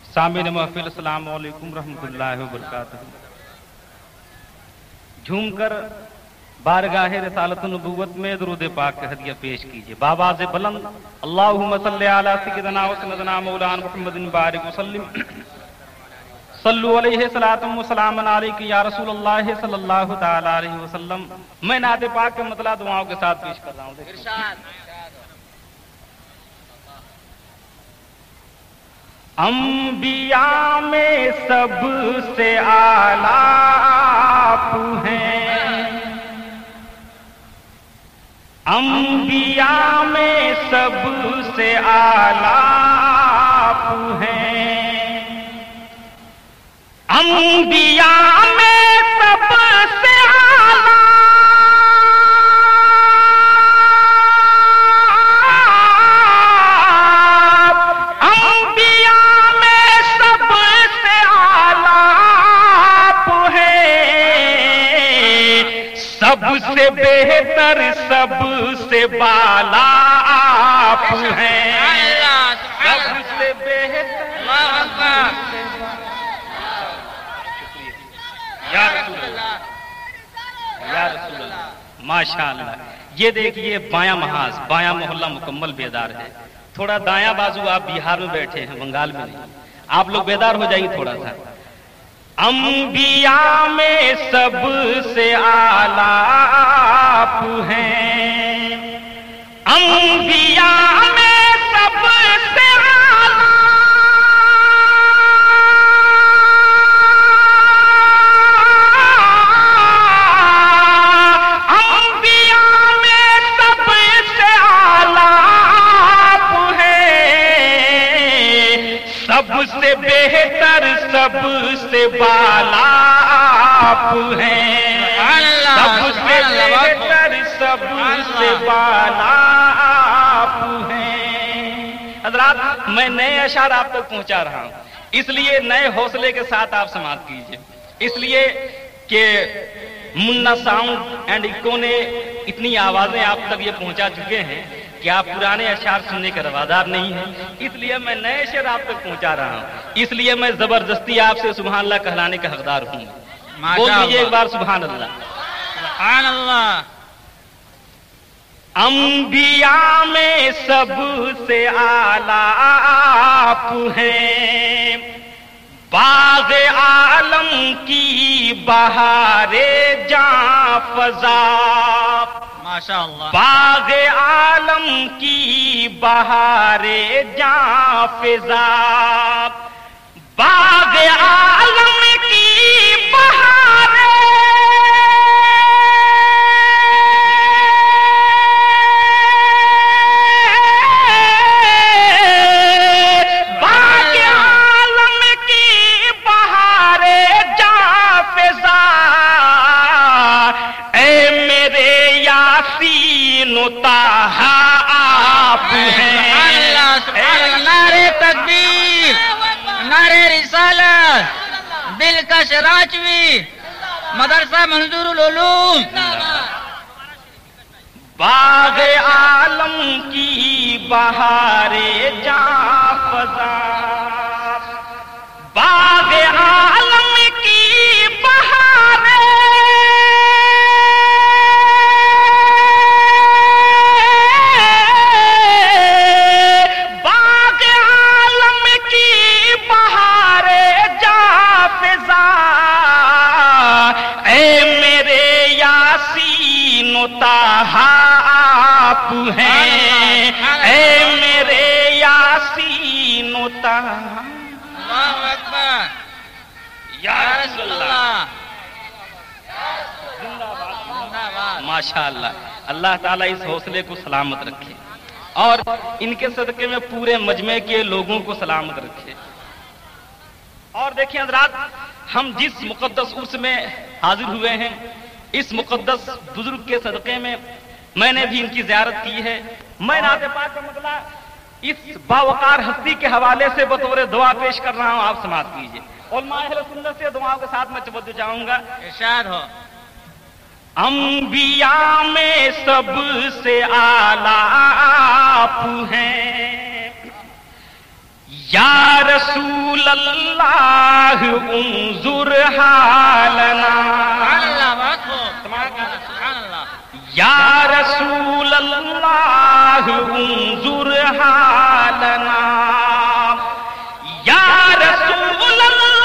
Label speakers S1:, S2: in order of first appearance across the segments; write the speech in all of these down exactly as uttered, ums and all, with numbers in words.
S1: سامعین محفل السلام علیکم رحمۃ اللہ وبرکاتہ۔ جھوم کر بارگاہ رسالت النبوت میں درود پاک کا ہدیہ پیش کیجیے بآواز بلند، اللہم صلی علی سیدنا و سندنا مولانا محمد بارک وسلم، صلو علیہ صلاۃ و سلام علیک یا رسول اللہ صلی اللہ تعالی علیہ وسلم۔ میں نعت پاک کا مطلع دعاؤں کے ساتھ پیش کر رہا ہوں۔ انبیاء میں سب سے اعلیٰ آپ ہیں، انبیاء میں سب سے اعلیٰ آپ ہیں، انبیاء میں سب سے اعلیٰ سب سے بہتر سب سے بالا آپ ہیں، سب سے بہتر یا رسول اللہ یا رسول اللہ ماشاء اللہ۔ یہ دیکھیے بایاں محاذ بایاں محلہ مکمل بیدار ہے، تھوڑا دایاں بازو آپ بہار میں بیٹھے ہیں، بنگال میں نہیں، آپ لوگ بیدار ہو جائیے تھوڑا سا۔ انبیاء میں سب سے اعلیٰ آپ ہیں، انبیاء میں سب سے اعلیٰ، انبیاء میں سب سے اعلیٰ آپ ہیں، سب سے بہتر سب سے بالا آپ ہیں، سب سے بہتر سب سے بالا آپ ہیں۔ حضرات میں نئے اشعار آپ تک پہنچا رہا ہوں، اس لیے نئے حوصلے کے ساتھ آپ سماعت کیجئے، اس لیے کہ منا ساؤنڈ اینڈ ایکو نے اتنی آوازیں آپ تک یہ پہنچا چکے ہیں کہ آپ پرانے اشعار سننے کے روادار نہیں ہیں، اس لیے میں نئے شعر آپ تک پہنچا رہا ہوں، اس لیے میں زبردستی آپ سے سبحان اللہ کہلانے کا حقدار ہوں۔ بول دیجیے ایک بار سبحان اللہ
S2: سبحان اللہ۔
S1: انبیاء میں سب سے اعلیٰ آپ ہیں، باغ عالم کی بہار جاں فضا،
S2: ماشاء اللہ،
S1: باغ عالم کی بہار جاں فضا، باغ عالم کی بہار باغ عالم کی بہار جاں فضا، اے میرے یاسین و طٰہٰ آپ ہیں۔
S2: اللہ سبحان اللہ، نعرہ تکبیر، نعرہ رسالت، دلکش راجوی، مدرسہ منظور العلوم۔
S1: باغ عالم کی بہار جاں فضا، باغ عالم کی بہار باغ عالم کی بہار جاں فضا، اے میرے یاسین و طٰہٰ آپ ہیں، اے میرے یاسین و طٰہٰ۔
S2: اللہ اکبر،
S1: یا رسول اللہ
S2: زندہ باد۔
S1: ماشاء اللہ۔ اللہ تعالیٰ اس حوصلے کو سلامت رکھے اور ان کے صدقے میں پورے مجمع کے لوگوں کو سلامت رکھے۔ اور دیکھیں حضرات، ہم جس مقدس عرس میں حاضر ہوئے ہیں، اس مقدس بزرگ کے صدقے میں میں نے بھی ان کی زیارت کی ہے۔ میں نعت پاک کا مطلع اس باوقار ہستی کے حوالے سے بطور دعا پیش کر رہا ہوں، آپ سماعت کیجیے۔ علماء اہل سنت سے دعاؤں کے ساتھ میں توجہ چاہوں گا۔
S2: ارشاد ہو۔
S1: انبیاء میں سب سے اعلیٰ آپ ہیں، یا رسول اللہ انظر حالنا یا رسول اللہ انظر حالنا یا رسول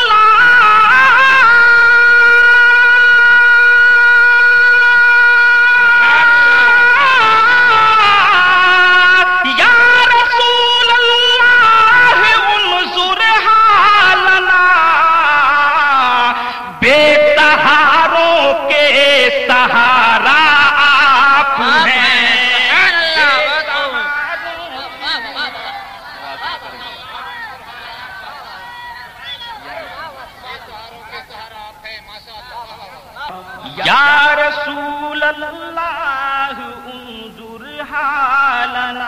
S1: یا رسول اللہ انظر حالنا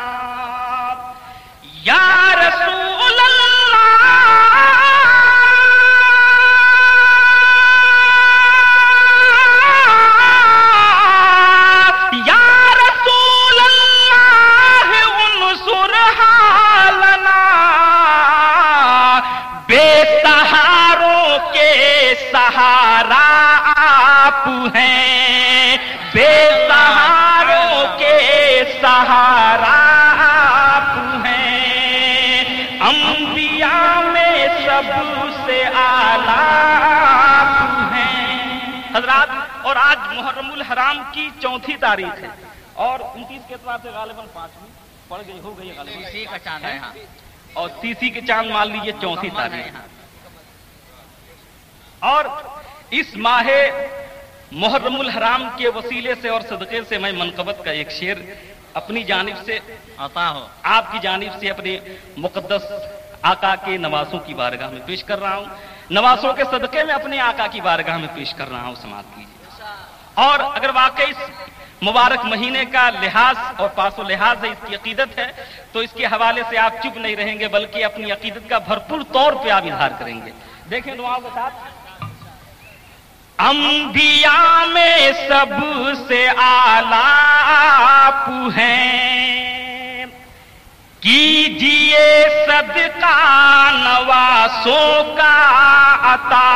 S1: یا رسول اللہ یا رسول اللہ انظر حالنا بے سہاروں کے سہارا آپ ہیں بے سہاروں کے سہارا آپ ہیں انبیاء میں سب سے اعلیٰ آپ ہیں حضرات. اور آج محرم الحرام کی چوتھی تاریخ ہے اور انتیس کے اعتبار سے غالباً پانچویں پڑ گئی ہو گئی
S2: تیسری کا چاند ہے
S1: اور تیسری کے چاند مان لیجیے چوتھی تاریخ. اور اس ماہ محرم الحرام کے وسیلے سے اور صدقے سے میں منقبت کا ایک شعر اپنی جانب سے
S2: عطا ہو
S1: آپ کی جانب سے اپنے مقدس آقا کے نواسوں کی بارگاہ میں پیش کر رہا ہوں. نواسوں کے صدقے میں اپنے آقا کی بارگاہ میں پیش کر رہا ہوں. سماعت کیجیے. اور اگر واقعی اس مبارک مہینے کا لحاظ اور پاس و لحاظ ہے، اس کی عقیدت ہے، تو اس کے حوالے سے آپ چپ نہیں رہیں گے بلکہ اپنی عقیدت کا بھرپور طور پہ آپ اظہار کریں گے. دیکھیں دعاؤں کے ساتھ. انبیاء میں سب سے اعلیٰ آپ ہیں کیجیے صدقہ نواسوں کا عطا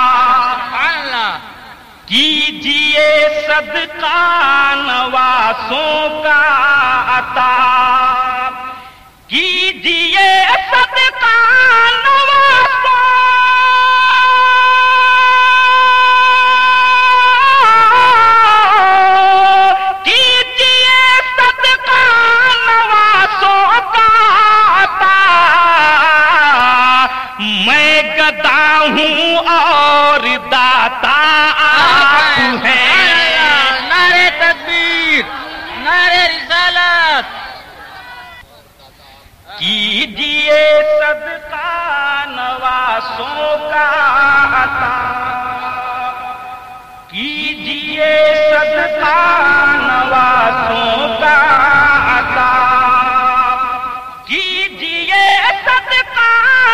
S1: کیجیے صدقہ نواسوں کا عطا کیجیے صدقہ نواسوں میں گدا ہوں اور داتا آپ ہیں.
S2: نعرہ تکبیر نعرہ رسالت.
S1: کیجیے صدقہ نواسوں کا عطا کیجیے صدقہ نواسوں کا عطا کیجیے صدقہ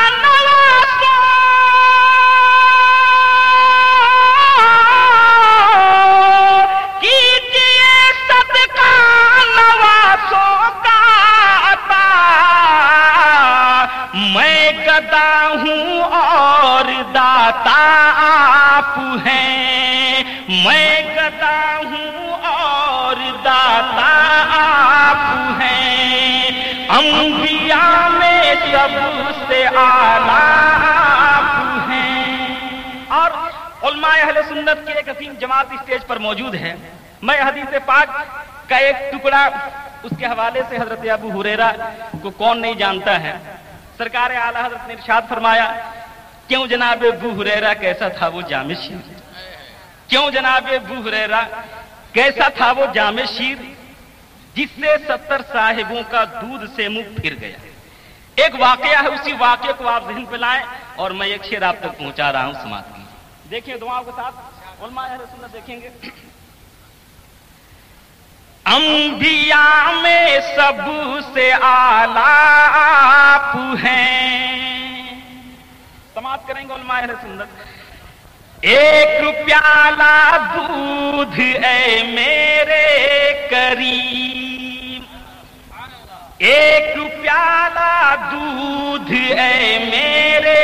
S1: میں گدا ہوں اور داتا آپ ہیں میں گدا ہوں اور داتا آپ ہیں انبیاء میں سب سے اعلیٰ آپ ہیں. اور علماء اہل سنت کی ایک عظیم جماعت اسٹیج پر موجود ہے. میں حدیث پاک کا ایک ٹکڑا اس کے حوالے سے حضرت ابو ہریرہ کو کون نہیں جانتا ہے. سرکار اعلیٰ حضرت نے ارشاد فرمایا کیوں جناب ابو ہریرہ کیسا تھا وہ جامع شیر کیوں جناب ابو ہریرہ کیسا تھا وہ جامع شیر جس سے ستر صاحبوں کا دودھ سے منہ پھر گیا. ایک واقعہ ہے، اسی واقعے کو آپ ذہن پہ لائیں اور میں ایک شعر آپ تک پہنچا رہا ہوں. سماعت کیجیے. دیکھیں دعاؤں کے ساتھ علماء اہل سنت دیکھیں گے. انبیاء میں سب سے اعلیٰ آپ ہیں. سماعت کریں گے علماء اہل سنت. ایک پیالہ دودھ اے میرے کریم ایک پیالہ دودھ اے میرے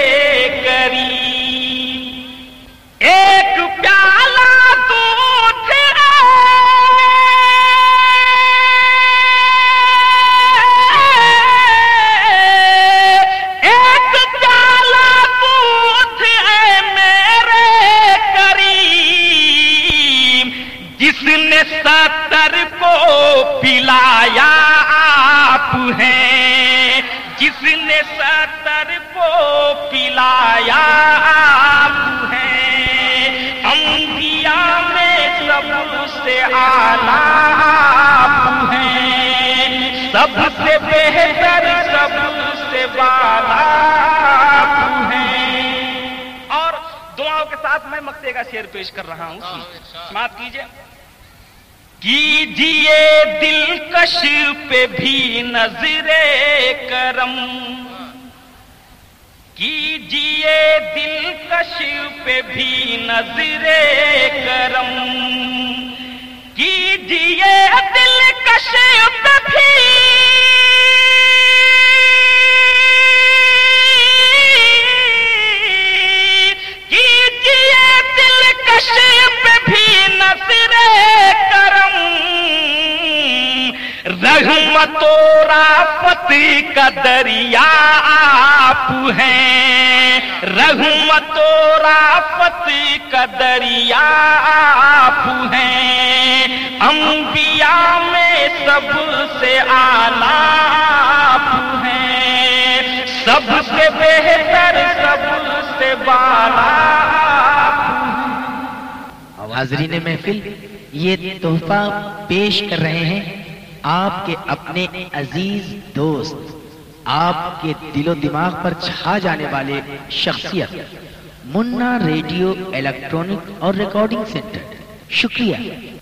S1: قریب، ایک پیالہ دودھ ایک پیالہ دودھ اے میرے قریب، جس نے ستر کو پلایا آپ ہیں، جس نے ستر کو پلایا آپ ہیں، انبیاء میں سب سے اعلیٰ آپ ہیں، سب سے بہتر سب سے بالا آپ ہیں۔ اور دعاؤں کے ساتھ میں مقطع کا شعر پیش کر رہا ہوں، سماعت کیجئے۔ کیجئے دلکش پہ بھی نظر کرم، کیجئے دلکش پہ بھی نظر کرم، کیجئے دلکش پہ بھی کیجئے دلکش پہ بھی نظر کرم، رحمت و رافت کا دریا آپ ہیں، رحمت و رافت کا دریا آپ ہیں، انبیاء میں سب سے اعلیٰ آپ ہیں، سب سے بہتر سب سے بالا آپ ہیں۔
S3: حاضرین محفل، یہ تحفہ پیش کر رہے ہیں آپ کے اپنے عزیز دوست، آپ کے دل و دماغ پر چھا جانے والے شخصیت، منا ریڈیو الیکٹرانک اور ریکارڈنگ سینٹر۔ شکریہ۔